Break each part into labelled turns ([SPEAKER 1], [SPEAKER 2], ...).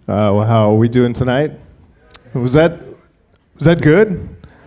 [SPEAKER 1] Well, how are we doing tonight? Was that good?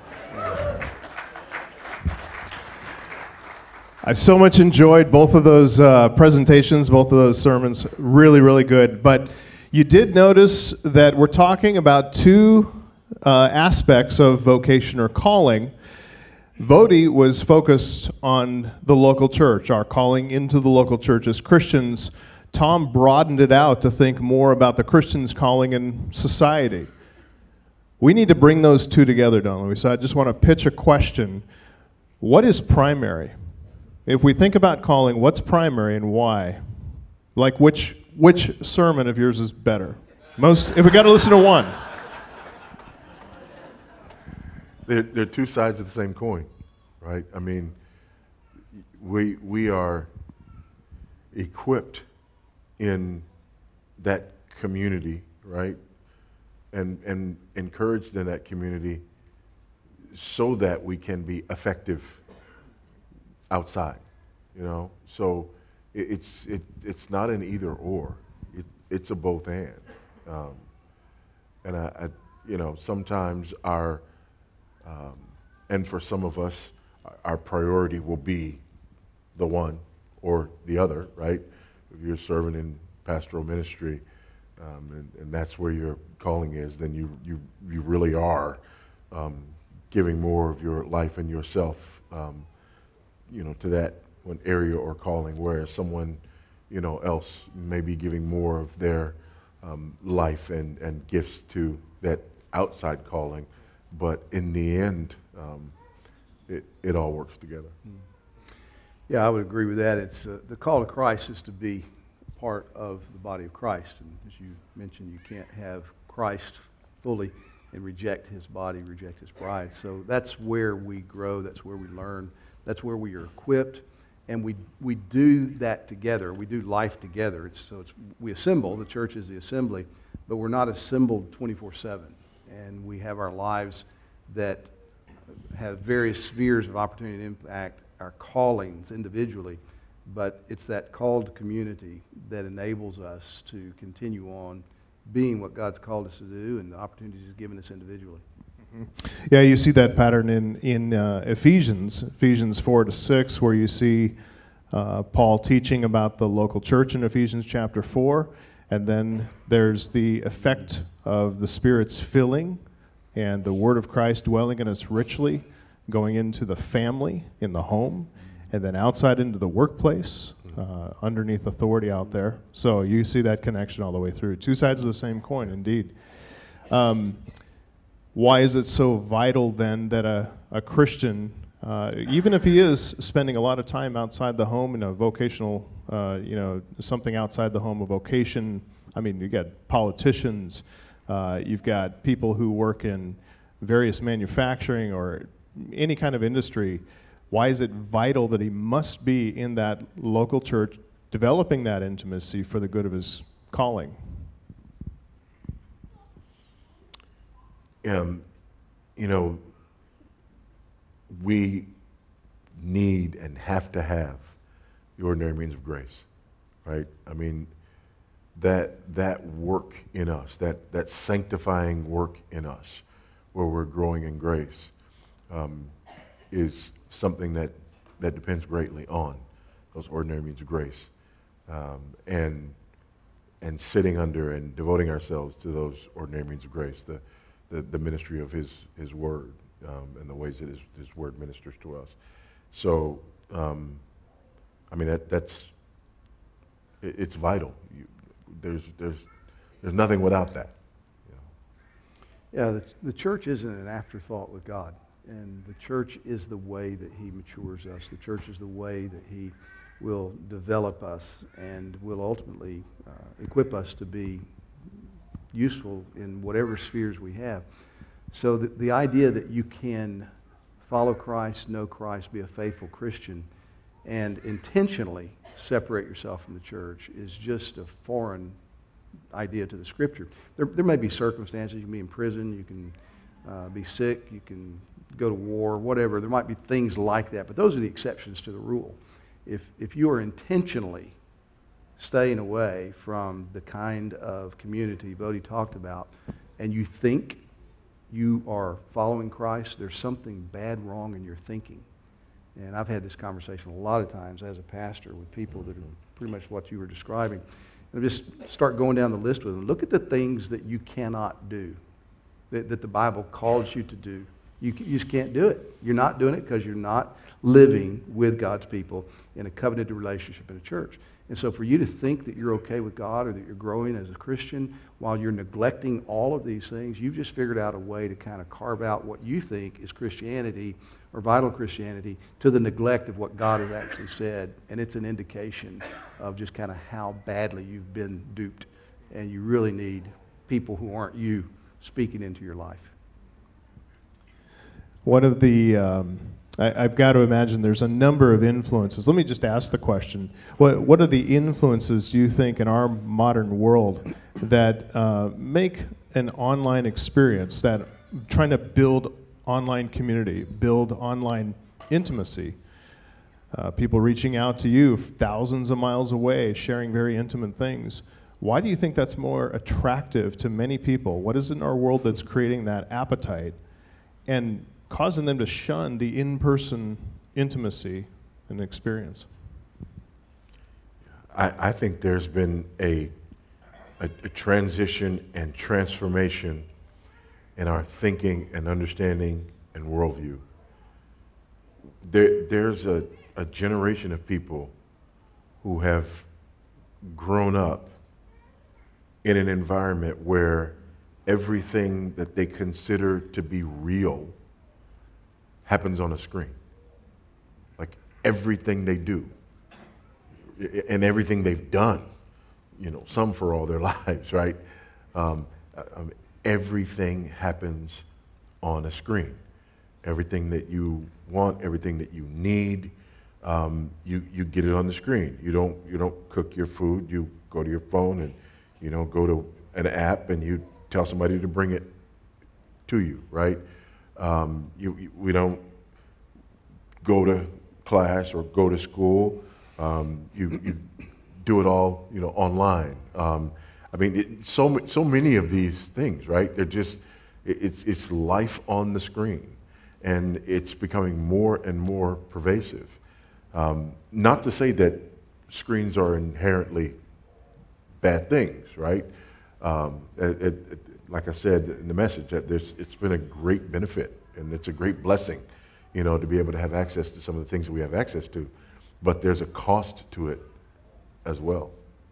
[SPEAKER 1] I so much enjoyed both of those presentations, both of those sermons. Really, really good. But you did notice that we're talking about two aspects of vocation or calling. Vodi was focused on the local church, our calling into the local church as Christians. Tom broadened it out to think more about the Christian's calling in society. We need to bring those two together, don't we? So I just want to pitch a question. What is primary? If we think about calling, what's primary and why? Like which sermon of yours is better? If we got to listen to one.
[SPEAKER 2] They're two sides of the same coin, right? I mean, we are equipped in that community, right? And encouraged in that community so that we can be effective outside, you know? So it's not an either or. It's a both and. And I sometimes and for some of us, our priority will be the one or the other, right? If you're serving in pastoral ministry, and that's where your calling is, then you really are giving more of your life and yourself, to that one area or calling. Whereas someone, else may be giving more of their life and gifts to that outside calling. But in the end, it all works together.
[SPEAKER 3] Yeah, I would agree with that. It's the call to Christ is to be part of the body of Christ. And as you mentioned, you can't have Christ fully and reject his body, reject his bride. So that's where we grow, that's where we learn, that's where we are equipped. And we do that together. We do life together. We assemble, the church is the assembly, but we're not assembled 24/7. And we have our lives that have various spheres of opportunity to impact our callings individually, but it's that called community that enables us to continue on being what God's called us to do and the opportunities He's given us individually.
[SPEAKER 1] Mm-hmm. Yeah, you see that pattern in Ephesians 4-6, where you see Paul teaching about the local church in Ephesians chapter 4, and then there's the effect of the Spirit's filling and the Word of Christ dwelling in us richly, going into the family, in the home, and then outside into the workplace, underneath authority out there. So you see that connection all the way through. Two sides of the same coin, indeed. Why is it so vital then that a Christian, even if he is spending a lot of time outside the home in a vocational, something outside the home, a vocation? I mean, you got politicians, you've got people who work in various manufacturing or any kind of industry. Why is it vital that he must be in that local church, developing that intimacy for the good of his calling?
[SPEAKER 2] We need and have to have the ordinary means of grace, right? I mean, that work in us, that sanctifying work in us, where we're growing in grace, is something that depends greatly on those ordinary means of grace, and sitting under and devoting ourselves to those ordinary means of grace, the ministry of His Word, and the ways that His Word ministers to us. So, it's vital. There's nothing without that.
[SPEAKER 3] Yeah, the church isn't an afterthought with God. And the church is the way that He matures us. The church is the way that He will develop us and will ultimately equip us to be useful in whatever spheres we have. So the idea that you can follow Christ, know Christ, be a faithful Christian, and intentionally separate yourself from the church is just a foreign idea to the Scripture. There may be circumstances. You can be in prison, you can be sick, you can go to war, whatever. There might be things like that, but those are the exceptions to the rule. If you are intentionally staying away from the kind of community Bodie talked about, and you think you are following Christ, there's something bad wrong in your thinking. And I've had this conversation a lot of times as a pastor with people that are pretty much what you were describing. And I just start going down the list with them. Look at the things that you cannot do, that the Bible calls you to do. You just can't do it. You're not doing it because you're not living with God's people in a covenanted relationship in a church. And so for you to think that you're okay with God or that you're growing as a Christian while you're neglecting all of these things, you've just figured out a way to kind of carve out what you think is Christianity or vital Christianity to the neglect of what God has actually said. And it's an indication of just kind of how badly you've been duped. And you really need people who aren't you speaking into your life.
[SPEAKER 1] One of the, I've got to imagine there's a number of influences. Let me just ask the question. What are the influences, do you think, in our modern world that make an online experience, that trying to build online community, build online intimacy, people reaching out to you thousands of miles away, sharing very intimate things. Why do you think that's more attractive to many people? What is it in our world that's creating that appetite and causing them to shun the in-person intimacy and experience?
[SPEAKER 2] I think there's been a transition and transformation in our thinking and understanding and worldview. There's a generation of people who have grown up in an environment where everything that they consider to be real happens on a screen. Like everything they do and everything they've done, some for all their lives, right? Everything happens on a screen. Everything that you want, everything that you need, you get it on the screen. You don't cook your food. You go to your phone and go to an app and you tell somebody to bring it to you, right? We don't go to class or go to school. You do it all, online. So many of these things, right? They're just, it's life on the screen, and it's becoming more and more pervasive. Not to say that screens are inherently bad things, right? Like I said in the message, that it's been a great benefit, and it's a great blessing, to be able to have access to some of the things that we have access to. But there's a cost to it as well.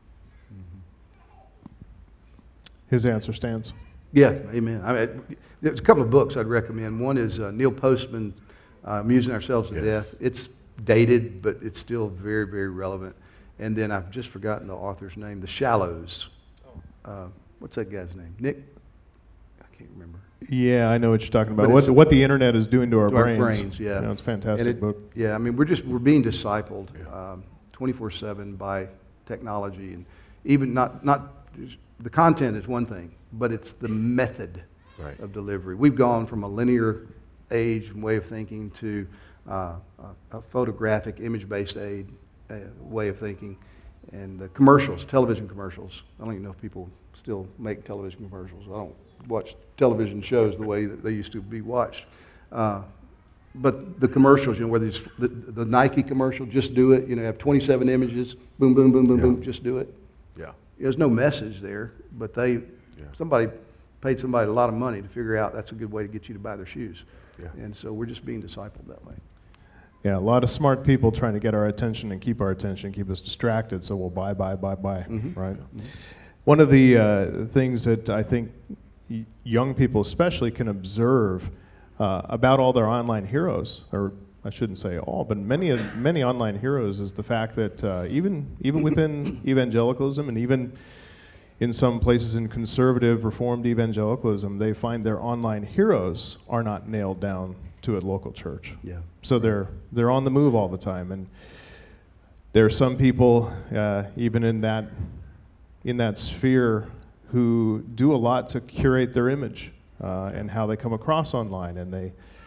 [SPEAKER 1] His answer stands.
[SPEAKER 3] Yeah, amen. There's a couple of books I'd recommend. One is Neil Postman, Amusing Ourselves to Death. It's dated, but it's still very, very relevant. And then I've just forgotten the author's name, The Shallows. What's that guy's name? Nick? I can't remember.
[SPEAKER 1] Yeah, I know what you're talking about. What the internet is doing to our brains.
[SPEAKER 3] Yeah.
[SPEAKER 1] It's a fantastic book.
[SPEAKER 3] Yeah, we're being discipled 24/7 by technology, and even not the content is one thing, but it's the method of delivery. We've gone from a linear age and way of thinking to a photographic, image-based way of thinking. And the commercials, television commercials. I don't even know if people still make television commercials. I don't watch television shows the way that they used to be watched. But the commercials, whether it's the Nike commercial, just do it. Have 27 images, boom, boom, boom, boom, boom, just do it.
[SPEAKER 2] Yeah.
[SPEAKER 3] There's no message there, but somebody paid somebody a lot of money to figure out that's a good way to get you to buy their shoes. Yeah. And so we're just being discipled that way.
[SPEAKER 1] Yeah, a lot of smart people trying to get our attention and keep our attention, keep us distracted, so we'll buy, right? Mm-hmm. One of the things that I think young people especially can observe about all their online heroes, or I shouldn't say all, but many online heroes, is the fact that even within evangelicalism and even in some places in conservative, reformed evangelicalism, they find their online heroes are not nailed down to a local church.
[SPEAKER 3] Yeah.
[SPEAKER 1] So they're on the move all the time, and there are some people even in that sphere who do a lot to curate their image and how they come across online, and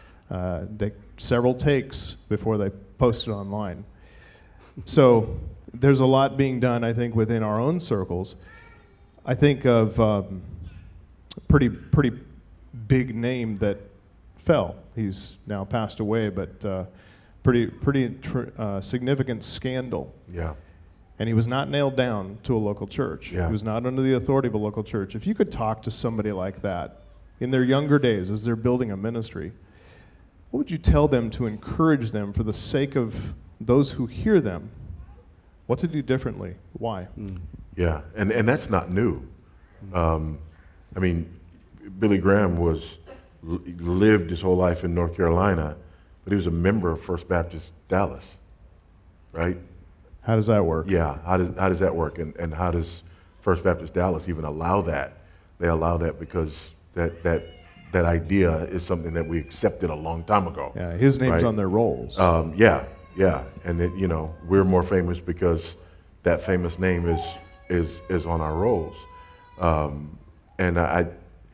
[SPEAKER 1] they several takes before they post it online. So there's a lot being done, I think, within our own circles. I think of pretty big name that fell. He's now passed away, but pretty significant scandal.
[SPEAKER 2] Yeah.
[SPEAKER 1] And he was not nailed down to a local church.
[SPEAKER 2] Yeah.
[SPEAKER 1] He was not under the authority of a local church. If you could talk to somebody like that in their younger days as they're building a ministry, what would you tell them to encourage them for the sake of those who hear them? What to do differently? Why?
[SPEAKER 2] Yeah, and that's not new. I mean, Billy Graham lived his whole life in North Carolina, but he was a member of First Baptist Dallas, right?
[SPEAKER 1] How does that work?
[SPEAKER 2] Yeah, how does that work? And how does First Baptist Dallas even allow that? They allow that because that idea is something that we accepted a long time ago.
[SPEAKER 1] Yeah, his name's
[SPEAKER 2] right?
[SPEAKER 1] on their rolls.
[SPEAKER 2] Yeah, and we're more famous because that famous name is on our rolls, and I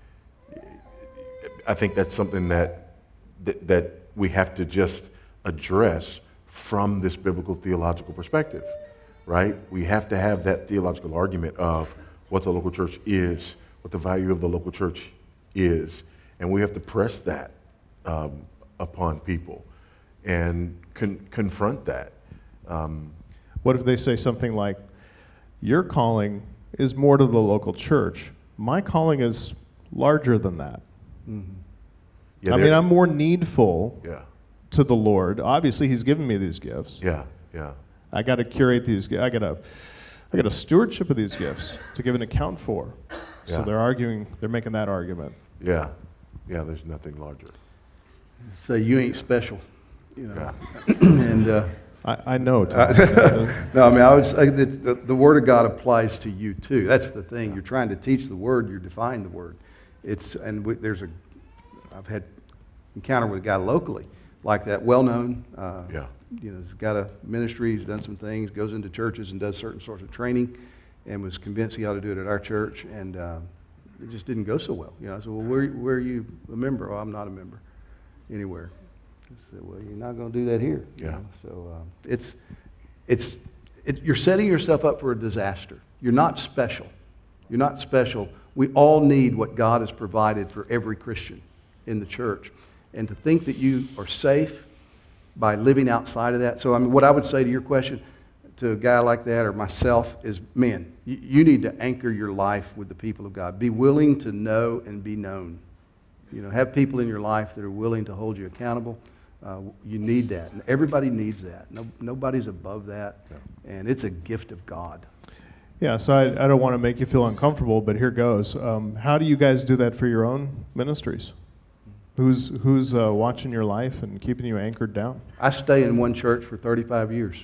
[SPEAKER 2] think that's something that we have to just address from this biblical theological perspective, right? We have to have that theological argument of what the local church is, what the value of the local church is, and we have to press that upon people and confront that.
[SPEAKER 1] What if they say something like, your calling is more to the local church. My calling is larger than that.
[SPEAKER 3] Mm-hmm.
[SPEAKER 2] Yeah,
[SPEAKER 1] I mean, I'm more needful
[SPEAKER 2] yeah,
[SPEAKER 1] to the Lord. Obviously, He's given me these gifts.
[SPEAKER 2] yeah.
[SPEAKER 1] I got to curate these gifts. I got a stewardship of these gifts to give an account for. So
[SPEAKER 2] Yeah.
[SPEAKER 1] they're making that argument.
[SPEAKER 2] Yeah, there's nothing larger.
[SPEAKER 3] Say you ain't special,
[SPEAKER 2] Yeah.
[SPEAKER 3] and
[SPEAKER 1] I know, Tom.
[SPEAKER 3] no, I mean, I would say that the Word of God applies to you too. That's the thing. You're trying to teach the Word. You're defying the Word. I've had encounter with a guy locally like that, well-known.
[SPEAKER 2] Yeah.
[SPEAKER 3] He's got a ministry. He's done some things. Goes into churches and does certain sorts of training, and was convinced he ought to do it at our church, and it just didn't go so well. I said, well, where are you a member? Oh, I'm not a member anywhere. I said, well, you're not going to do that here.
[SPEAKER 2] Yeah.
[SPEAKER 3] So you're setting yourself up for a disaster. You're not special. You're not special. We all need what God has provided for every Christian in the church. And to think that you are safe by living outside of that. So, I mean, what I would say to your question to a guy like that or myself is, men, you need to anchor your life with the people of God. Be willing to know and be known. Have people in your life that are willing to hold you accountable. You need that. And everybody needs that. Nobody's above that. Yeah. And it's a gift of God.
[SPEAKER 1] Yeah, so I don't want to make you feel uncomfortable, but here goes. How do you guys do that for your own ministries? Who's watching your life and keeping you anchored down?
[SPEAKER 3] I stay in one church for 35 years.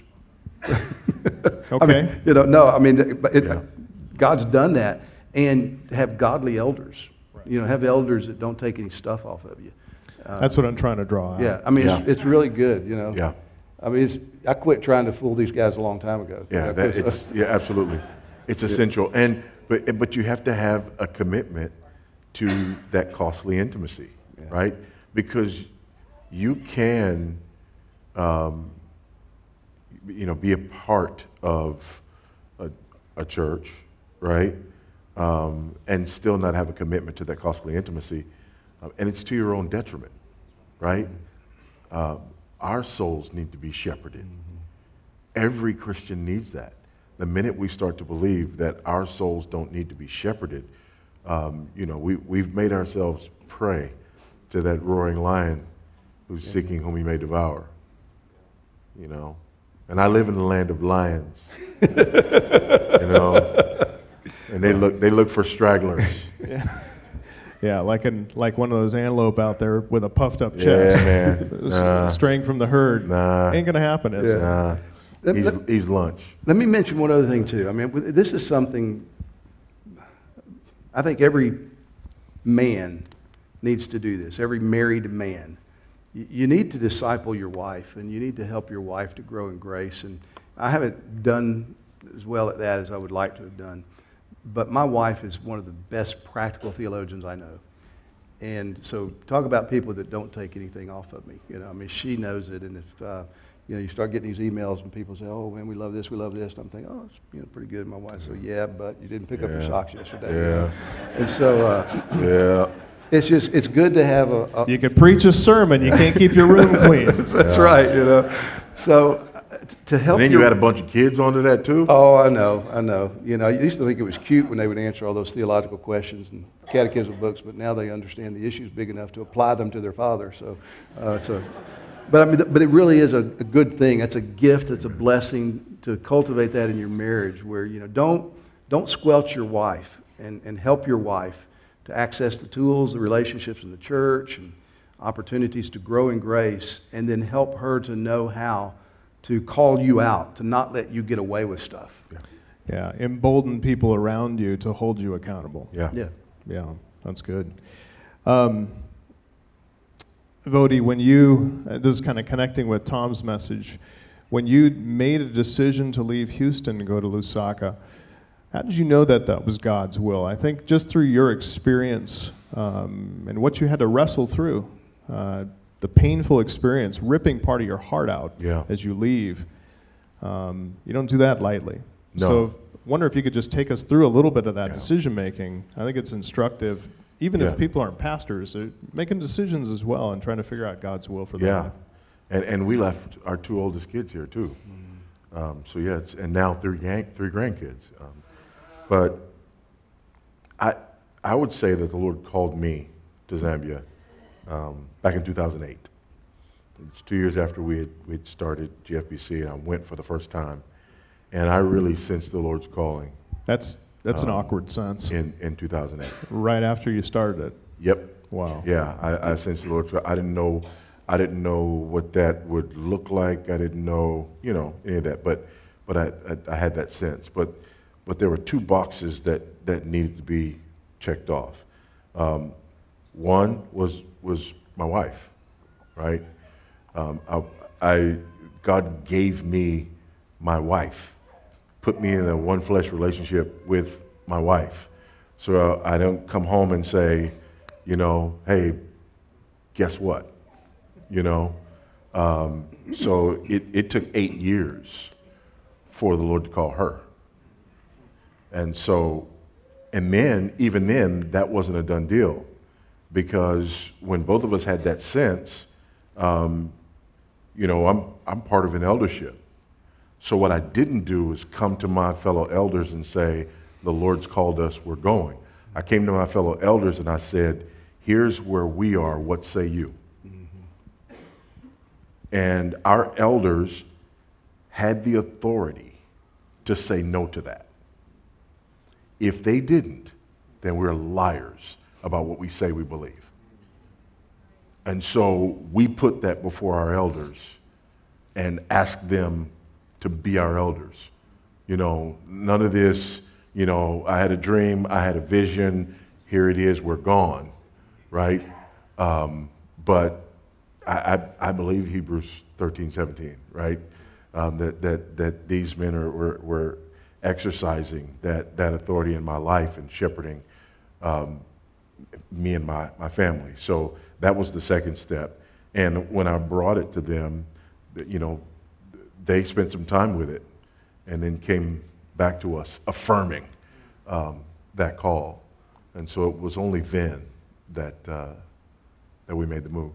[SPEAKER 1] Okay.
[SPEAKER 3] I mean, God's done that. And have godly elders. Right. Have elders that don't take any stuff off of you.
[SPEAKER 1] That's what I'm trying to draw out.
[SPEAKER 3] Yeah, I mean, it's really good,
[SPEAKER 2] Yeah.
[SPEAKER 3] I mean, I quit trying to fool these guys a long time ago.
[SPEAKER 2] Yeah, absolutely. It's essential. But you have to have a commitment to that costly intimacy, right? Because you can, be a part of a church, right? And still not have a commitment to that costly intimacy. And it's to your own detriment, right? Our souls need to be shepherded. Mm-hmm. Every Christian needs that. The minute we start to believe that our souls don't need to be shepherded, we've made ourselves prey to that roaring lion who's seeking whom he may devour. And I live in the land of lions. And they look for stragglers.
[SPEAKER 1] Yeah, like one of those antelope out there with a puffed up chest.
[SPEAKER 2] Yeah, man.
[SPEAKER 1] Straying from the herd.
[SPEAKER 2] Nah.
[SPEAKER 1] Ain't gonna happen, is it?
[SPEAKER 2] Nah. He's lunch.
[SPEAKER 3] Let me mention one other thing too. I mean, this is something I think every man needs to do this. Every married man. You need to disciple your wife, and you need to help your wife to grow in grace. And I haven't done as well at that as I would like to have done. But my wife is one of the best practical theologians I know. And so talk about people that don't take anything off of me. I mean, she knows it. And if, you start getting these emails and people say, "Oh man, we love this, we love this," and I'm thinking, "Oh, it's pretty good." My wife said, "Yeah, but you didn't pick up your socks yesterday."
[SPEAKER 2] Yeah.
[SPEAKER 3] And so
[SPEAKER 2] Yeah.
[SPEAKER 3] it's good to have a
[SPEAKER 1] You can preach a sermon, you can't keep your room clean.
[SPEAKER 3] That's right, So to help
[SPEAKER 2] And then you add a bunch of kids onto that too?
[SPEAKER 3] Oh, I know. I used to think it was cute when they would answer all those theological questions and catechism books, but now they understand the issues big enough to apply them to their father. But it really is a good thing. It's a gift. It's a blessing to cultivate that in your marriage, where don't squelch your wife and help your wife to access the tools, the relationships in the church, and opportunities to grow in grace, and then help her to know how to call you out, to not let you get away with stuff.
[SPEAKER 1] Yeah, embolden people around you to hold you accountable.
[SPEAKER 2] Yeah.
[SPEAKER 1] Yeah, that's good. Vodi, when you, this is kind of connecting with Tom's message, when you made a decision to leave Houston and go to Lusaka, how did you know that that was God's will? I think just through your experience and what you had to wrestle through, the painful experience, ripping part of your heart out as you leave, you don't do that lightly.
[SPEAKER 2] No.
[SPEAKER 1] So I wonder if you could just take us through a little bit of that decision-making. I think it's instructive, even if people aren't pastors, they're making decisions as well and trying to figure out God's will for them.
[SPEAKER 2] Yeah, and we left our 2 oldest kids here too. So yeah, and now 3 grandkids. But I would say that the Lord called me to Zambia back in 2008. It's 2 years after we'd started GFBC, and I went for the first time. And I really sensed the Lord's calling.
[SPEAKER 1] That's an awkward sense.
[SPEAKER 2] In 2008.
[SPEAKER 1] Right after you started it.
[SPEAKER 2] Yep.
[SPEAKER 1] Wow.
[SPEAKER 2] Yeah, I sensed the Lord's. I didn't know what that would look like. I didn't know, any of that. But I had that sense. But there were 2 boxes that needed to be checked off. One was my wife, right? God gave me my wife, put me in a one flesh relationship with my wife. So I don't come home and say, hey, guess what? So it took 8 years for the Lord to call her. And then, even then, that wasn't a done deal, because when both of us had that sense, I'm part of an eldership. So what I didn't do is come to my fellow elders and say, the Lord's called us, we're going. I came to my fellow elders and I said, here's where we are, what say you? Mm-hmm. And our elders had the authority to say no to that. If they didn't, then we're liars about what we say we believe. And so we put that before our elders and asked them to be our elders. None of this, I had a dream, I had a vision, here it is, we're gone, right? But I believe Hebrews 13:17, right? That these men were exercising that authority in my life and shepherding me and my family. So that was the second step. And when I brought it to them, they spent some time with it and then came back to us affirming that call. And so it was only then that we made the move.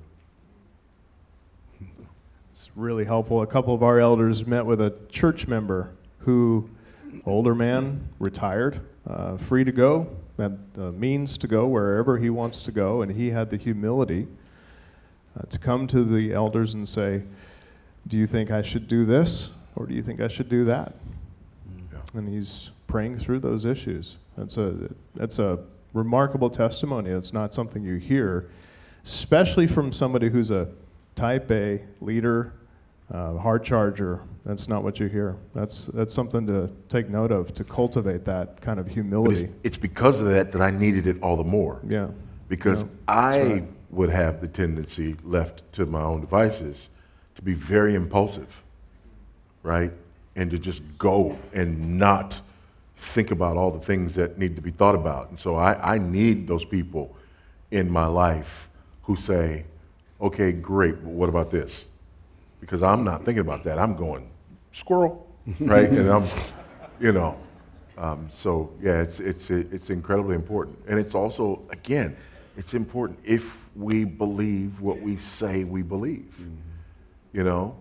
[SPEAKER 1] It's really helpful. A couple of our elders met with a church member who, older man, retired, free to go, had the means to go wherever he wants to go, and he had the humility to come to the elders and say, do you think I should do this, or do you think I should do that? Yeah. And he's praying through those issues. That's a remarkable testimony. It's not something you hear, especially from somebody who's a type A leader, hard charger. That's not what you hear. That's something to take note of, to cultivate that kind of humility.
[SPEAKER 2] It's because of that I needed it all the more.
[SPEAKER 1] Yeah.
[SPEAKER 2] Because I would have the tendency, left to my own devices, to be very impulsive, right? And to just go and not think about all the things that need to be thought about. And so I need those people in my life who say, okay, great, but what about this? because I'm not thinking about that. I'm going, squirrel, right? And I'm, you know, so yeah, it's incredibly important. And it's also, again, it's important if we believe what we say we believe. You know,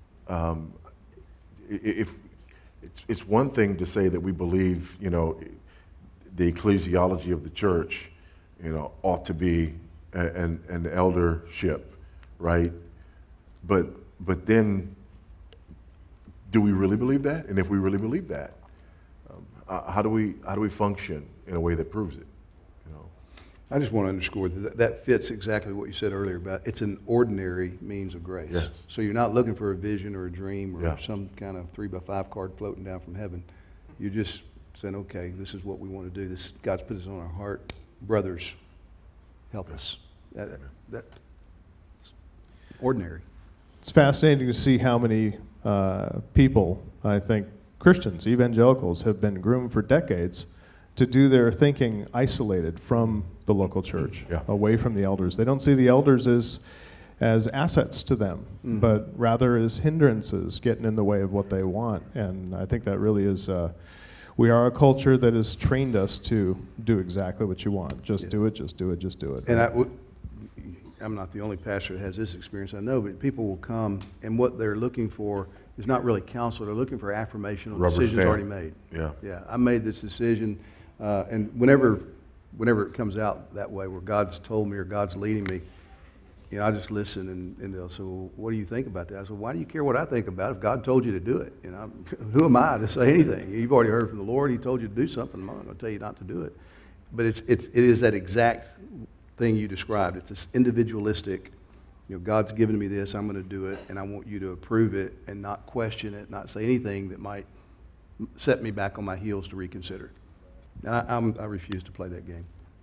[SPEAKER 2] if it's one thing to say that we believe, you know, the ecclesiology of the church, you know, ought to be an eldership, right? But then, do we really believe that? And if we really believe that, how do we function in a way that proves it? You know,
[SPEAKER 3] I just want to underscore that fits exactly what you said earlier about it's an ordinary means of grace.
[SPEAKER 2] Yes.
[SPEAKER 3] So you're not looking for a vision or a dream or
[SPEAKER 2] Yeah.
[SPEAKER 3] some kind of 3x5 card floating down from heaven. You're just saying, okay, this is what we want to do. This God's put this on our heart. Brothers, help us. That's ordinary.
[SPEAKER 1] It's fascinating to see how many people, I think Christians, evangelicals, have been groomed for decades to do their thinking isolated from the local church,
[SPEAKER 2] Yeah.
[SPEAKER 1] away from the elders. They don't see the elders as assets to them, but rather as hindrances getting in the way of what they want. And I think that really is, we are a culture that has trained us to do exactly what you want. Just do it, just do it, just do it.
[SPEAKER 3] And I'm not the only pastor that has this experience, I know, but people will come, and what they're looking for is not really counsel. They're looking for affirmation on
[SPEAKER 2] Rubber
[SPEAKER 3] decisions
[SPEAKER 2] stamp.
[SPEAKER 3] already made.
[SPEAKER 2] Yeah.
[SPEAKER 3] Yeah, I made this decision, and whenever it comes out that way, where God's told me or God's leading me, you know, I just listen, and they'll say, well, what do you think about that? I said, why do you care what I think about it if God told you to do it? You know, who am I to say anything? You've already heard from the Lord. He told you to do something. I'm not going to tell you not to do it. But it is that exact thing you described. It's this individualistic, you know, God's given me this, I'm going to do it, and I want you to approve it and not question it, not say anything that might set me back on my heels to reconsider. And I refuse to play that game.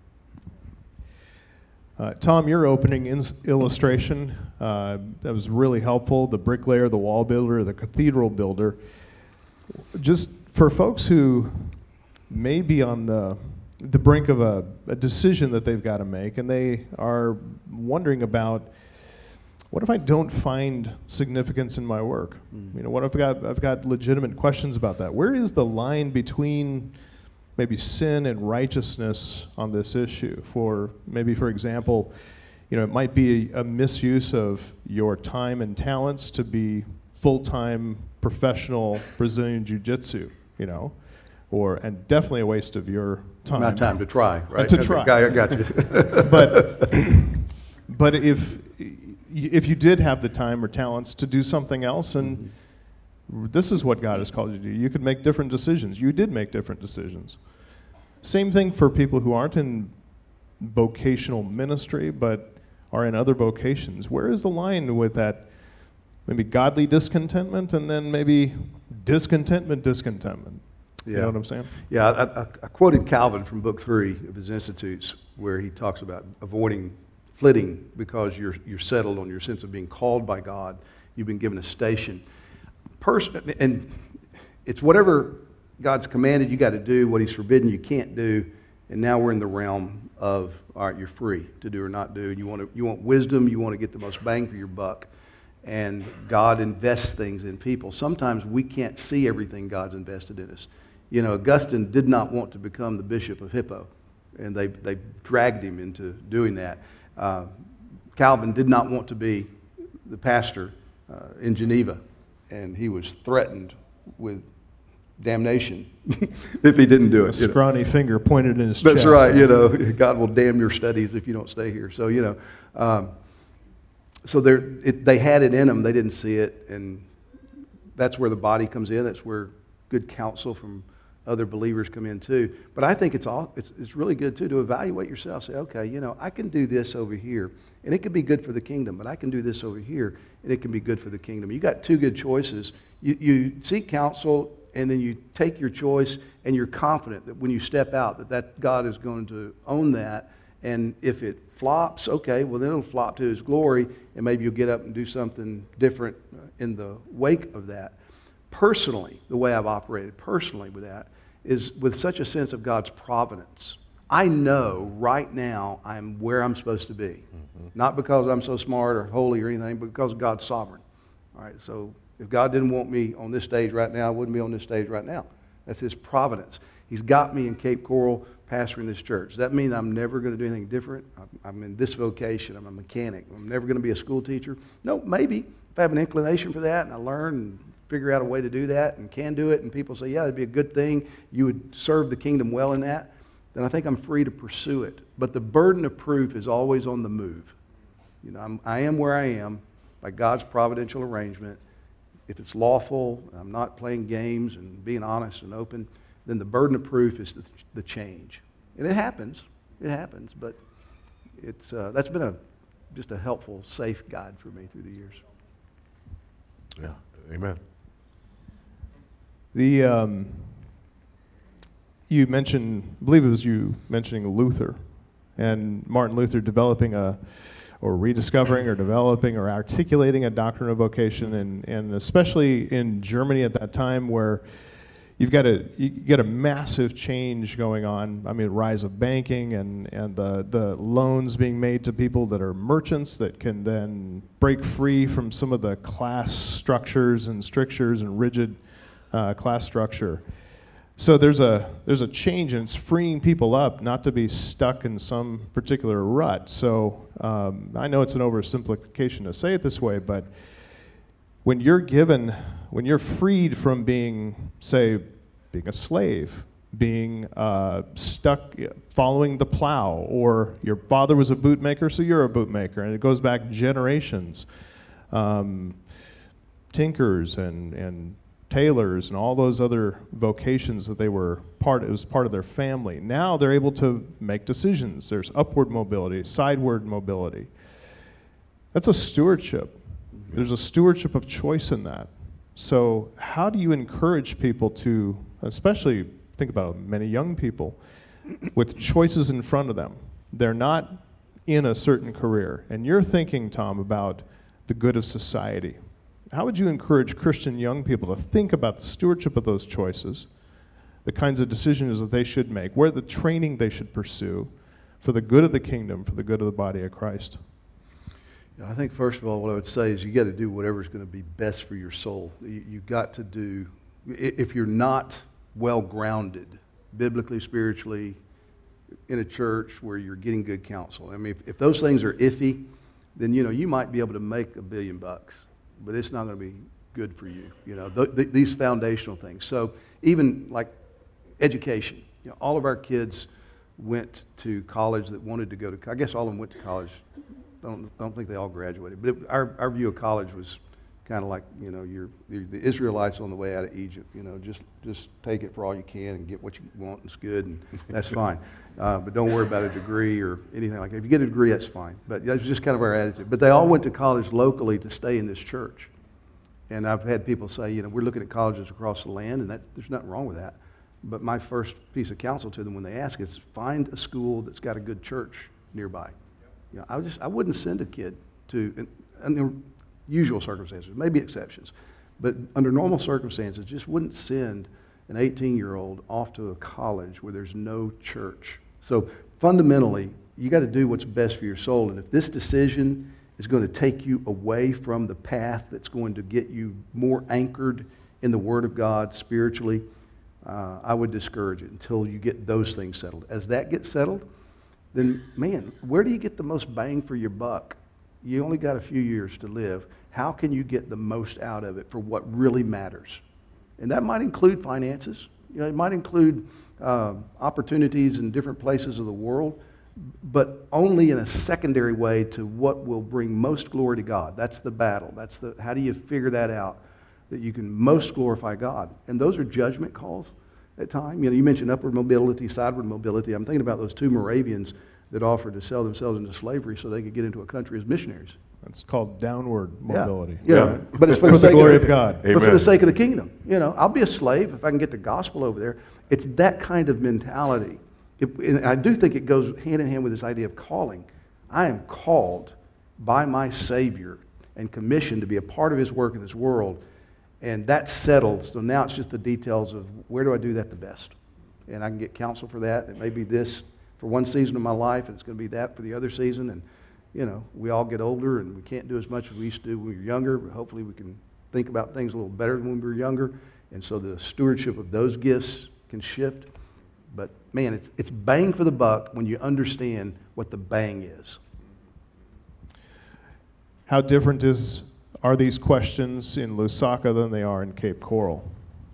[SPEAKER 1] Tom, your opening illustration, that was really helpful. The bricklayer, the wall builder, the cathedral builder. Just for folks who may be on the brink of a decision that they've got to make, and they are wondering about, what if I don't find significance in my work? You know, what if I've got legitimate questions about that? Where is the line between maybe sin and righteousness on this issue? For example, you know, it might be a misuse of your time and talents to be full-time professional Brazilian Jiu-Jitsu, you know, and definitely a waste of your time.
[SPEAKER 3] Not time to try, right?
[SPEAKER 1] To try.
[SPEAKER 3] I got you.
[SPEAKER 1] But if you did have the time or talents to do something else, and this is what God has called you to do, you could make different decisions. You did make different decisions. Same thing for people who aren't in vocational ministry, but are in other vocations. Where is the line with that maybe godly discontentment and then maybe discontentment? You know what I'm saying?
[SPEAKER 3] Yeah, I quoted Calvin from Book 3 of his Institutes, where he talks about avoiding flitting because you're settled on your sense of being called by God. You've been given a station. And it's whatever God's commanded you got to do, what He's forbidden you can't do, and now we're in the realm of, all right, you're free to do or not do. You want wisdom, you want to get the most bang for your buck, and God invests things in people. Sometimes we can't see everything God's invested in us. You know, Augustine did not want to become the Bishop of Hippo, and they dragged him into doing that. Calvin did not want to be the pastor in Geneva, and he was threatened with damnation if he didn't do it.
[SPEAKER 1] A scrawny finger pointed in his chest.
[SPEAKER 3] That's right. You know, God will damn your studies if you don't stay here. So, you know, so they had it in them. They didn't see it, and that's where the body comes in. That's where good counsel from other believers come in too. But I think it's really good too to evaluate yourself. Say, okay, you know, I can do this over here, and it could be good for the kingdom. But I can do this over here, and it can be good for the kingdom. You got two good choices. You seek counsel, and then you take your choice, and you're confident that when you step out, that God is going to own that. And if it flops, okay, well then it'll flop to His glory, and maybe you'll get up and do something different in the wake of that. Personally, the way I've operated personally with that is with such a sense of God's providence. I know right now I'm where I'm supposed to be. Not because I'm so smart or holy or anything, but because God's sovereign. All right, so if God didn't want me on this stage right now, I wouldn't be on this stage right now. That's His providence. He's got me in Cape Coral pastoring this church. Does that mean I'm never going to do anything different? I'm in this vocation. I'm a mechanic. I'm never going to be a school teacher. No, maybe. If I have an inclination for that and I learn and figure out a way to do that and can do it, and people say, yeah, that'd be a good thing, you would serve the kingdom well in that, then I think I'm free to pursue it. But the burden of proof is always on the move. You know, I am where I am by God's providential arrangement. If it's lawful, I'm not playing games and being honest and open, then the burden of proof is the change. And it happens, but that's been just a helpful, safe guide for me through the years.
[SPEAKER 2] Yeah, amen.
[SPEAKER 1] You mentioned, I believe it was you mentioning Luther, and Martin Luther developing or rediscovering or developing or articulating a doctrine of vocation, and especially in Germany at that time where you get a massive change going on. I mean, rise of banking and the loans being made to people that are merchants that can then break free from some of the class structures and strictures and rigid class structure. So there's a change, and it's freeing people up not to be stuck in some particular rut. So I know it's an oversimplification to say it this way, but when you're freed from being, say, being a slave, being stuck following the plow, or your father was a bootmaker, so you're a bootmaker, and it goes back generations. Tinkers and tailors and all those other vocations that it was part of their family. Now they're able to make decisions. There's upward mobility, sideward mobility. That's a stewardship. There's a stewardship of choice in that. So how do you encourage people to, especially think about many young people, with choices in front of them? They're not in a certain career, and you're thinking, Tom, about the good of society. How would you encourage Christian young people to think about the stewardship of those choices, the kinds of decisions that they should make, where the training they should pursue for the good of the kingdom, for the good of the body of Christ?
[SPEAKER 3] I think, first of all, what I would say is you got to do whatever's going to be best for your soul. You've got to do, if you're not well-grounded, biblically, spiritually, in a church where you're getting good counsel. I mean, if those things are iffy, then, you might be able to make $1 billion, but it's not going to be good for you, these foundational things. So even like education, all of our kids went to college that wanted to go to, I guess all of them went to college. I don't think they all graduated, but our view of college was kind of like, you're the Israelites on the way out of Egypt. Just take it for all you can and get what you want, and it's good, and that's fine. But don't worry about a degree or anything like that. If you get a degree, that's fine. But that's just kind of our attitude. But they all went to college locally to stay in this church. And I've had people say, we're looking at colleges across the land, and there's nothing wrong with that. But my first piece of counsel to them when they ask is find a school that's got a good church nearby. I wouldn't send a kid to, under usual circumstances, maybe exceptions, but under normal circumstances, just wouldn't send an 18-year-old off to a college where there's no church. So fundamentally, you got to do what's best for your soul. And if this decision is going to take you away from the path that's going to get you more anchored in the Word of God spiritually, I would discourage it until you get those things settled. As that gets settled, then, man, where do you get the most bang for your buck? You only got a few years to live. How can you get the most out of it for what really matters? And that might include finances. It might include opportunities in different places of the world, but only in a secondary way to what will bring most glory to God. That's the battle. How do you figure that out, that you can most glorify God? And those are judgment calls at times. You mentioned upward mobility, sideward mobility. I'm thinking about those two Moravians that offered to sell themselves into slavery so they could get into a country as missionaries.
[SPEAKER 1] It's called downward mobility.
[SPEAKER 3] Yeah. But it's for the
[SPEAKER 1] glory of God.
[SPEAKER 3] But for the sake of the kingdom. I'll be a slave if I can get the gospel over there. It's that kind of mentality. And I do think it goes hand in hand with this idea of calling. I am called by my Savior and commissioned to be a part of His work in this world. And that's settled. So now it's just the details of where do I do that the best. And I can get counsel for that. It may be this for one season of my life, and it's going to be that for the other season. And you know, we all get older and we can't do as much as we used to do when we were younger, but hopefully we can think about things a little better than when we were younger. And so the stewardship of those gifts can shift. But man, it's bang for the buck when you understand what the bang is.
[SPEAKER 1] How different are these questions in Lusaka than they are in Cape Coral?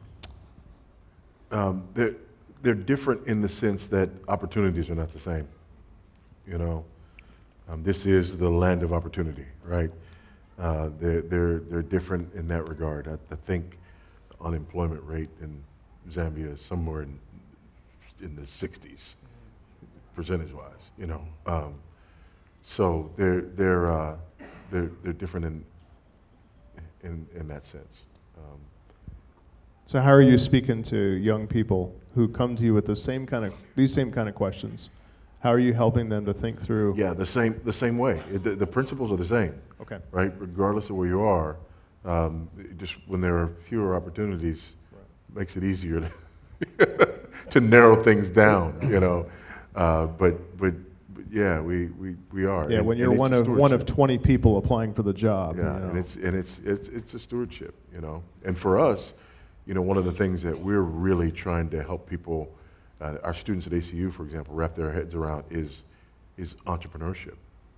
[SPEAKER 2] They're different in the sense that opportunities are not the same. You know, this is the land of opportunity, right? They're different in that regard. I think the unemployment rate in Zambia is somewhere in the 60s, percentage-wise. You know, so they're different in that sense.
[SPEAKER 1] So how are you speaking to young people who come to you with these same kind of questions? How are you helping them to think through?
[SPEAKER 2] Yeah, the same way. The principles are the same.
[SPEAKER 1] Okay.
[SPEAKER 2] Right, regardless of where you are. Just when there are fewer opportunities, makes it easier to narrow things down. You know, but yeah, we are.
[SPEAKER 1] Yeah, when you're one of 20 people applying for the job.
[SPEAKER 2] Yeah,
[SPEAKER 1] you know.
[SPEAKER 2] and it's a stewardship. You know, and for us, you know, one of the things that we're really trying to help people, our students at ACU, for example, wrap their heads around is entrepreneurship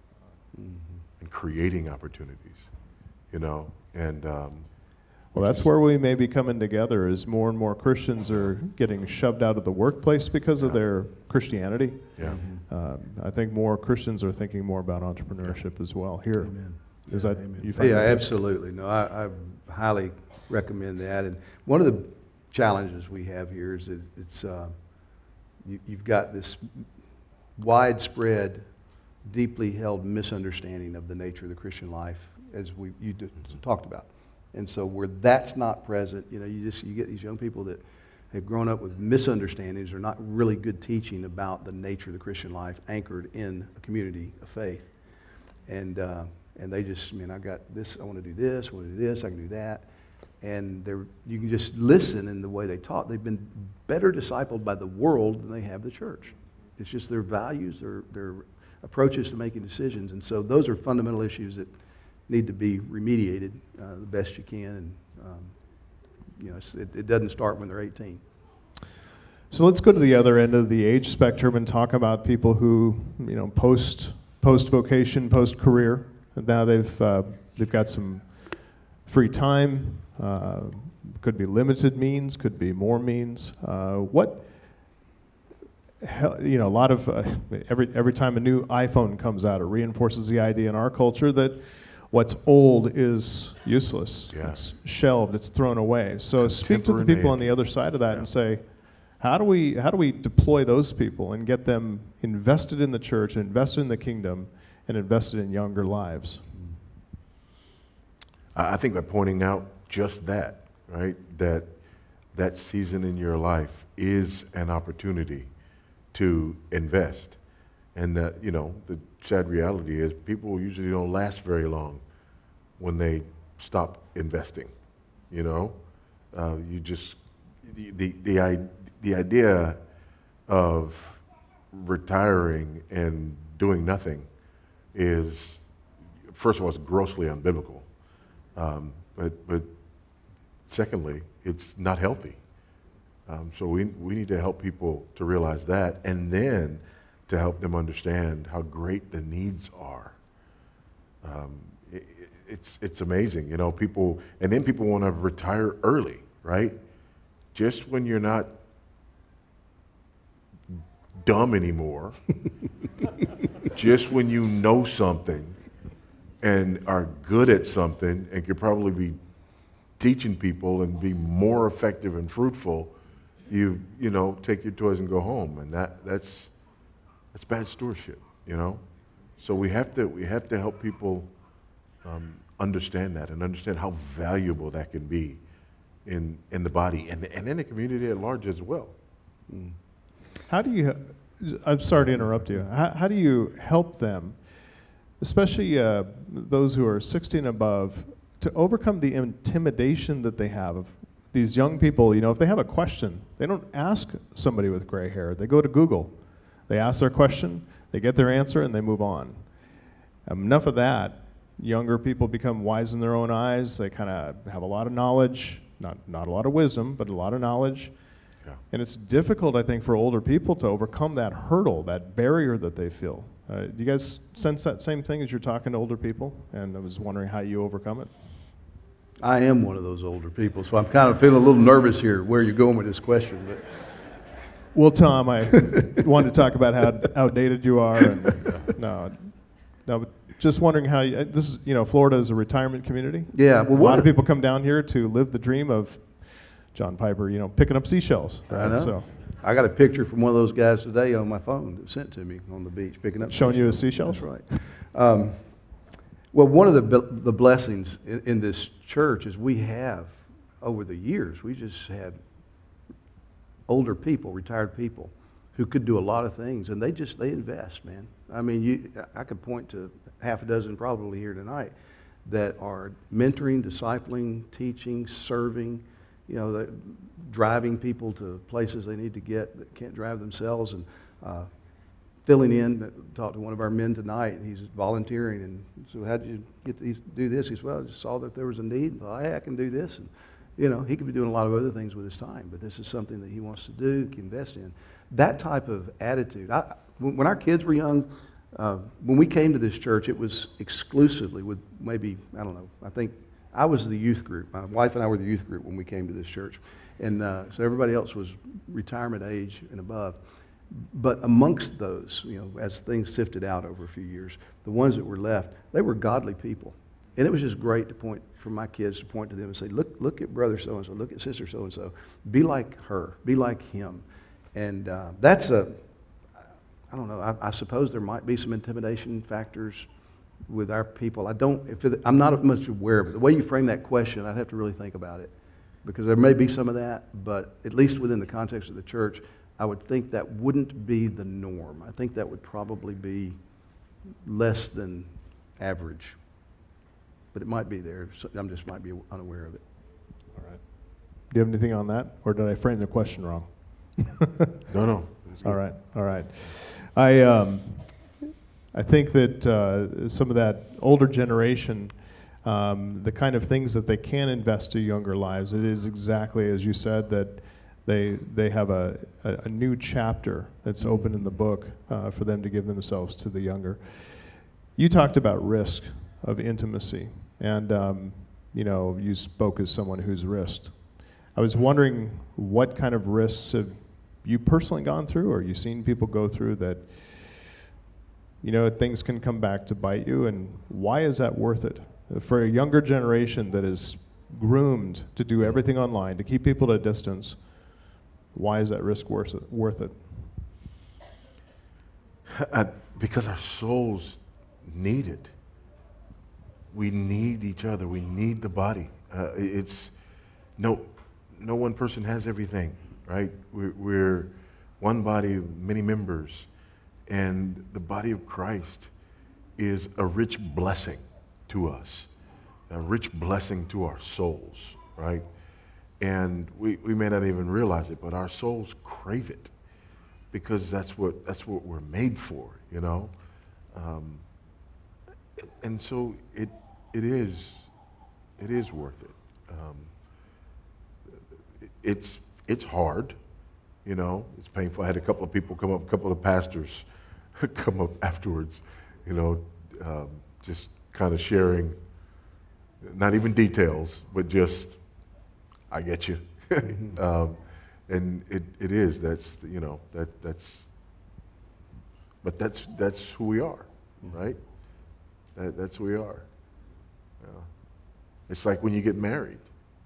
[SPEAKER 2] and creating opportunities. You know, and
[SPEAKER 1] well, that's where we may be coming together. As more and more Christians are getting shoved out of the workplace because of their Christianity.
[SPEAKER 2] Yeah.
[SPEAKER 1] I think more Christians are thinking more about entrepreneurship as well here.
[SPEAKER 3] Amen.
[SPEAKER 1] Is that
[SPEAKER 3] Amen.
[SPEAKER 1] you find
[SPEAKER 3] Yeah,
[SPEAKER 1] that too?
[SPEAKER 3] absolutely. No, I highly recommend that. And one of the challenges we have here is that it's you've got this widespread, deeply held misunderstanding of the nature of the Christian life, as you talked about. And so where that's not present, you know, you get these young people that have grown up with misunderstandings or not really good teaching about the nature of the Christian life anchored in a community of faith. And they just, I got this, I want to do this, I want to do this, I can do that. And you can just listen in the way they taught. They've been better discipled by the world than they have the church. It's just their values, their approaches to making decisions. And so those are fundamental issues that need to be remediated the best you can. And you know, it doesn't start when they're 18.
[SPEAKER 1] So let's go to the other end of the age spectrum and talk about people who, you know, post vocation, post career. And now they've got some free time. Could be limited means, could be more means. A lot of every time a new iPhone comes out, it reinforces the idea in our culture that what's old is useless.
[SPEAKER 2] Yeah.
[SPEAKER 1] It's shelved. It's thrown away. So speak to the people on the other side of that and say, how do we deploy those people and get them invested in the church, invested in the kingdom, and invested in younger lives?
[SPEAKER 2] I think by pointing out just that, right, that season in your life is an opportunity to invest. And that, you know, the sad reality is people usually don't last very long when they stop investing. You know, the idea of retiring and doing nothing is, first of all, it's grossly unbiblical. But secondly, it's not healthy. So we need to help people to realize that, and then to help them understand how great the needs are. It's amazing, you know, people want to retire early, right? Just when you're not dumb anymore, just when you know something and are good at something and could probably be teaching people and be more effective and fruitful, you know, take your toys and go home, and that's bad stewardship, you know. So we have to help people understand that and understand how valuable that can be in the body and in the community at large as well.
[SPEAKER 1] How do you? I'm sorry to interrupt you. How do you help them, especially those who are 60 and above, to overcome the intimidation that they have of these young people? You know, if they have a question, they don't ask somebody with gray hair. They go to Google. They ask their question, they get their answer, and they move on. Enough of that. Younger people become wise in their own eyes. They kind of have a lot of knowledge, not a lot of wisdom, but a lot of knowledge.
[SPEAKER 2] Yeah.
[SPEAKER 1] And it's difficult, I think, for older people to overcome that hurdle, that barrier that they feel. Do you guys sense that same thing as you're talking to older people? And I was wondering how you overcome it.
[SPEAKER 3] I am one of those older people, so I'm kind of feeling a little nervous here where you're going with this question. But
[SPEAKER 1] Well, Tom, I wanted to talk about how outdated you are. And, no, but just wondering how you, this is, Florida is a retirement community.
[SPEAKER 3] yeah, well,
[SPEAKER 1] A lot of people come down here to live the dream of John Piper, picking up seashells.
[SPEAKER 3] I know.
[SPEAKER 1] So,
[SPEAKER 3] I got a picture from one of those guys today on my phone that was sent to me on the beach picking up.
[SPEAKER 1] showing you his seashells?
[SPEAKER 3] That's right. Well, one of the blessings in this church is we have, over the years, we just had older people, retired people, who could do a lot of things, and they invest, man. I mean, I could point to half a dozen probably here tonight that are mentoring, discipling, teaching, serving, driving people to places they need to get that can't drive themselves, and filling in. Talked to one of our men tonight, and he's volunteering, and so how did you get to do this? He said, well, I just saw that there was a need, and thought, hey, I can do this. And he could be doing a lot of other things with his time, but this is something that he wants to do, can invest in. That type of attitude. When our kids were young, when we came to this church, it was exclusively with maybe, I don't know, I think I was the youth group. My wife and I were the youth group when we came to this church. And so everybody else was retirement age and above. But amongst those, as things sifted out over a few years, the ones that were left, they were godly people. And it was just great to point, for my kids to point to them and say, look at brother so-and-so, look at sister so-and-so. Be like her, be like him. And that's I don't know, I suppose there might be some intimidation factors with our people. I'm not much aware of it. The way you frame that question, I'd have to really think about it. Because there may be some of that, but at least within the context of the church, I would think that wouldn't be the norm. I think that would probably be less than average. But it might be there. So I just might be unaware of it.
[SPEAKER 1] All right. Do you have anything on that, or did I frame the question wrong?
[SPEAKER 2] No.
[SPEAKER 1] All right. I think that some of that older generation, the kind of things that they can invest to younger lives, it is exactly as you said, that they have a new chapter that's open in the book for them to give themselves to the younger. You talked about risk of intimacy, and you spoke as someone who's risked. I was wondering what kind of risks have you personally gone through, or you seen people go through that, things can come back to bite you, and why is that worth it? For a younger generation that is groomed to do everything online, to keep people at a distance, why is that risk worth it?
[SPEAKER 2] Because our souls need it. We need each other. We need the body. It's no one person has everything, right? We're one body of many members, and the body of Christ is a rich blessing to us, a rich blessing to our souls, right? And we may not even realize it, but our souls crave it because that's what we're made for, and so it is worth it. It's hard, it's painful. I had a couple of people come up, a couple of pastors come up afterwards, just kind of sharing, not even details, but just, I get you. And it is, but that's who we are, right? That's who we are. Yeah. It's like when you get married,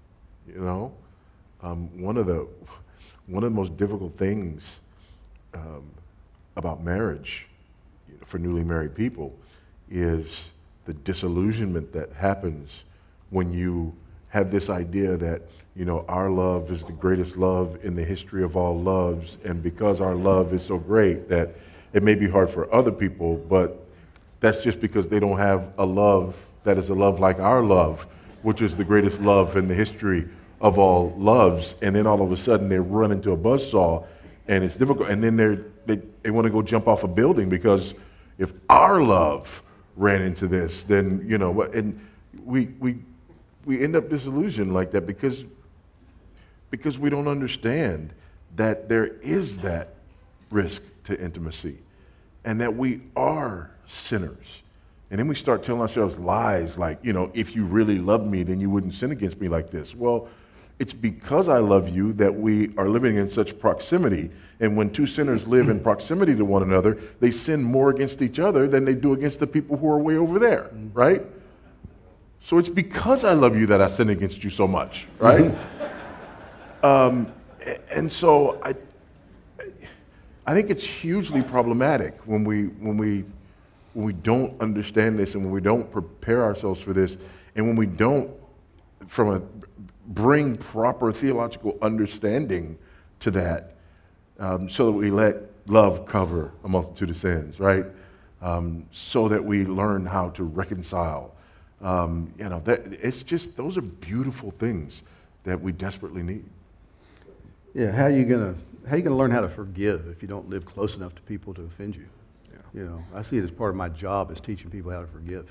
[SPEAKER 2] one of the most difficult things about marriage for newly married people is the disillusionment that happens when you have this idea that our love is the greatest love in the history of all loves, and because our love is so great that it may be hard for other people, but that's just because they don't have a love that is a love like our love, which is the greatest love in the history of all loves. And then all of a sudden they run into a buzzsaw, and it's difficult. And then they want to go jump off a building because if our love ran into this, then, you know, and we end up disillusioned like that because we don't understand that there is that risk to intimacy and that we are sinners. And then we start telling ourselves lies like, you know, if you really loved me, then you wouldn't sin against me like this. Well, it's because I love you that we are living in such proximity. And when two sinners live in proximity to one another, they sin more against each other than they do against the people who are way over there, right? So it's because I love you that I sin against you so much, right? And so I think it's hugely problematic when we don't understand this and when we don't prepare ourselves for this and when we don't bring proper theological understanding to that, so that we let love cover a multitude of sins, right? So that we learn how to reconcile. You know, it's just, those are beautiful things that we desperately need.
[SPEAKER 3] Yeah, how are you gonna learn how to forgive if you don't live close enough to people to offend you? Yeah. You know, I see it as part of my job is teaching people how to forgive.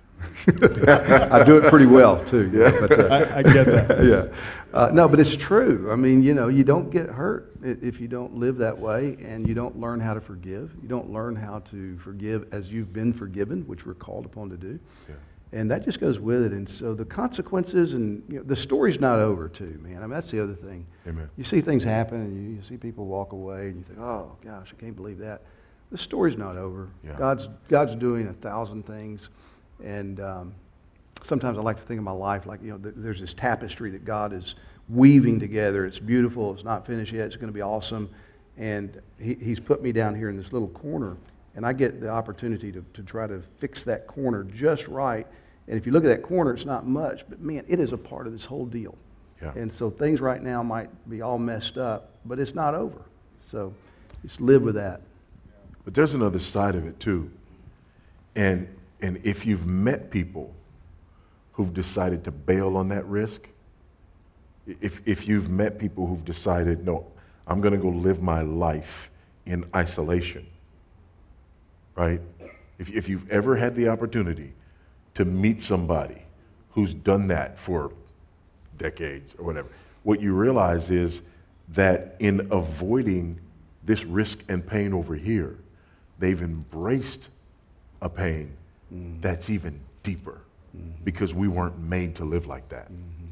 [SPEAKER 3] I do it pretty well too. Yeah, but,
[SPEAKER 1] I get that.
[SPEAKER 3] Yeah, no, but it's true. I mean, you know, you don't get hurt if you don't live that way, and you don't learn how to forgive. You don't learn how to forgive as you've been forgiven, which we're called upon to do. Yeah. And that just goes with it. And so the consequences, and you know, the story's not over too, man. I mean, that's the other thing. Amen. You see things happen, and you see people walk away, and you think, oh gosh, I can't believe that. The story's not over. Yeah. God's doing 1,000 things. And sometimes I like to think of my life like, you know, there's this tapestry that God is weaving together. It's beautiful. It's not finished yet. It's going to be awesome. And He's put me down here in this little corner, and I get the opportunity to try to fix that corner just right. And if you look at that corner, it's not much, but man, it is a part of this whole deal. Yeah. And so things right now might be all messed up, but it's not over. So just live with that.
[SPEAKER 2] But there's another side of it too. And if you've met people who've decided to bail on that risk, if you've met people who've decided, no, I'm going to go live my life in isolation, right? If you've ever had the opportunity to meet somebody who's done that for decades or whatever, what you realize is that in avoiding this risk and pain over here, they've embraced a pain that's even deeper because we weren't made to live like that.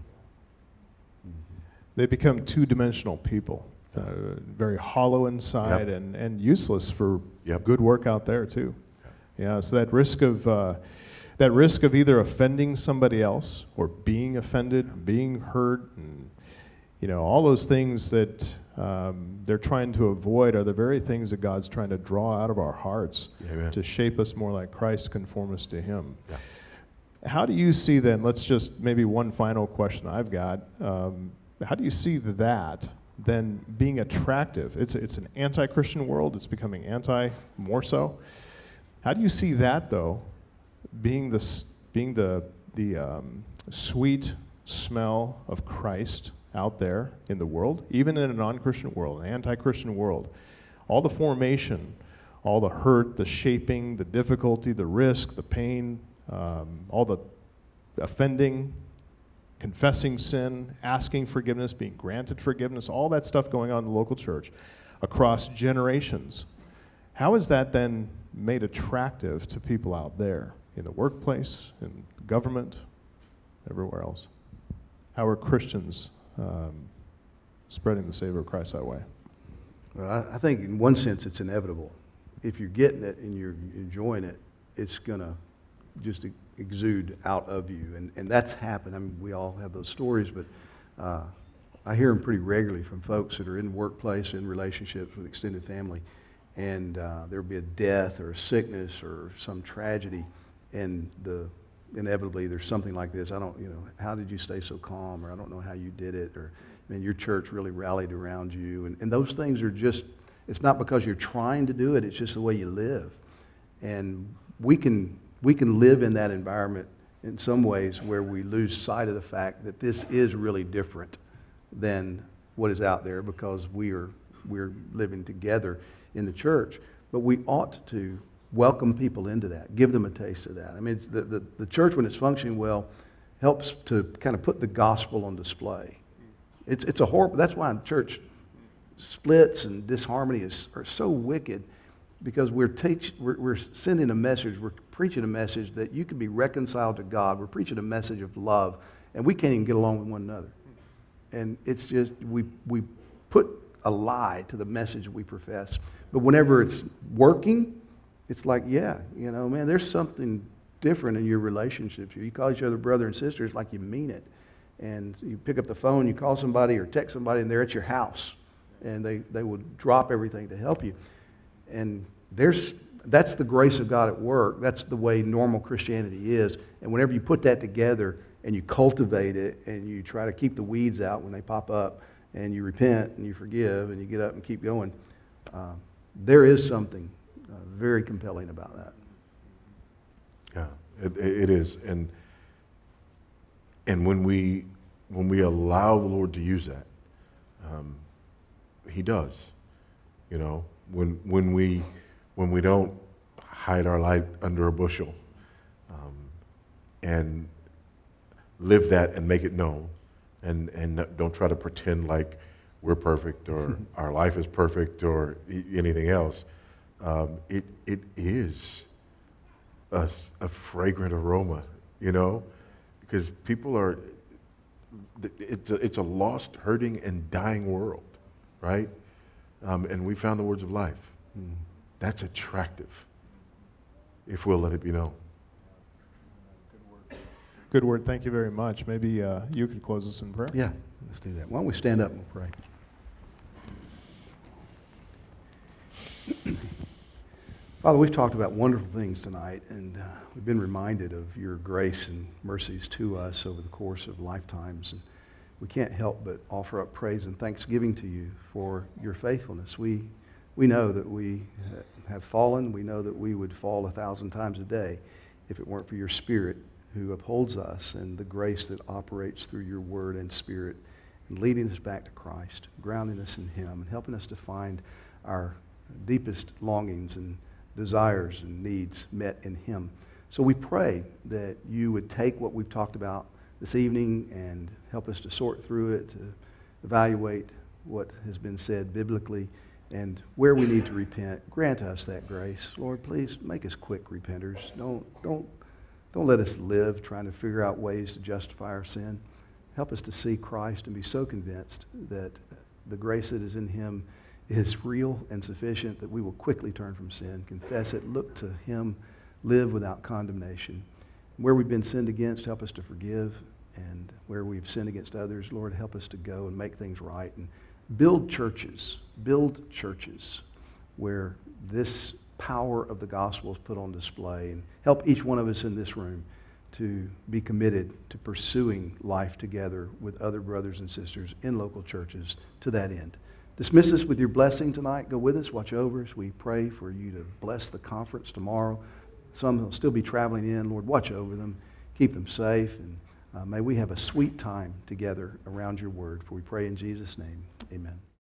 [SPEAKER 1] They become two-dimensional people, very hollow inside and useless for good work out there too. Yeah, so that risk of either offending somebody else or being offended, being hurt, and you know, all those things that they're trying to avoid are the very things that God's trying to draw out of our hearts. Amen. To shape us more like Christ, conform us to Him. Yeah. How do you see then, let's just, maybe one final question I've got, how do you see that then being attractive? It's an anti-Christian world, it's becoming more so. How do you see that though, being the sweet smell of Christ out there in the world, even in a non-Christian world, an anti-Christian world? All the formation, all the hurt, the shaping, the difficulty, the risk, the pain, all the offending, confessing sin, asking forgiveness, being granted forgiveness, all that stuff going on in the local church across generations. How is that then made attractive to people out there in the workplace, in government, everywhere else? How are Christians spreading the savor of Christ that way?
[SPEAKER 3] Well, I think in one sense it's inevitable. If you're getting it and you're enjoying it, it's going to just exude out of you. And that's happened. I mean, we all have those stories, but I hear them pretty regularly from folks that are in the workplace, in relationships with extended family, and there'll be a death or a sickness or some tragedy, and inevitably there's something like this. How did you stay so calm? Or I don't know how you did it. Or, your church really rallied around you. And those things are just, it's not because you're trying to do it, it's just the way you live. And we can live in that environment in some ways where we lose sight of the fact that this is really different than what is out there because we're living together in the church. But we ought to welcome people into that. Give them a taste of that. I mean, it's the church, when it's functioning well, helps to kind of put the gospel on display. It's a horrible, that's why church splits and disharmony are so wicked, because we're sending a message, we're preaching a message that you can be reconciled to God. We're preaching a message of love, and we can't even get along with one another. And it's just, we put a lie to the message we profess. But whenever it's working, it's like, yeah, you know, man, there's something different in your relationships. You call each other brother and sister, it's like you mean it. And you pick up the phone, you call somebody or text somebody, and they're at your house. And they will drop everything to help you. And that's the grace of God at work. That's the way normal Christianity is. And whenever you put that together and you cultivate it and you try to keep the weeds out when they pop up, and you repent and you forgive and you get up and keep going, there is something very compelling about that.
[SPEAKER 2] Yeah, it is. And when we allow the Lord to use that, He does. You know, when we don't hide our light under a bushel, and live that and make it known, and don't try to pretend like we're perfect or our life is perfect or anything else. It is a fragrant aroma, you know, because people are, it's a lost, hurting, and dying world, right? And we found the words of life. That's attractive, if we'll let it be known.
[SPEAKER 1] Good word. Thank you very much. Maybe you could close us in prayer.
[SPEAKER 3] Yeah, let's do that. Why don't we stand up and pray? Father, we've talked about wonderful things tonight, and we've been reminded of your grace and mercies to us over the course of lifetimes. And we can't help but offer up praise and thanksgiving to you for your faithfulness. We know that we have fallen. We know that we would fall 1,000 times a day if it weren't for your Spirit who upholds us, and the grace that operates through your word and Spirit, and leading us back to Christ, grounding us in him, and helping us to find our deepest longings and desires and needs met in him. So we pray that you would take what we've talked about this evening and help us to sort through it, to evaluate what has been said biblically, and where we need to repent. Grant us that grace. Lord, please make us quick repenters. Don't let us live trying to figure out ways to justify our sin. Help us to see Christ and be so convinced that the grace that is in him is real and sufficient that we will quickly turn from sin, confess it, look to him, live without condemnation. Where we've been sinned against, help us to forgive. And where we've sinned against others, Lord, help us to go and make things right. And build churches where this power of the gospel is put on display, and help each one of us in this room to be committed to pursuing life together with other brothers and sisters in local churches to that end. Dismiss us with your blessing tonight. Go with us, watch over us. We pray for you to bless the conference tomorrow. Some will still be traveling in. Lord, watch over them. Keep them safe. And may we have a sweet time together around your word. For we pray in Jesus' name. Amen.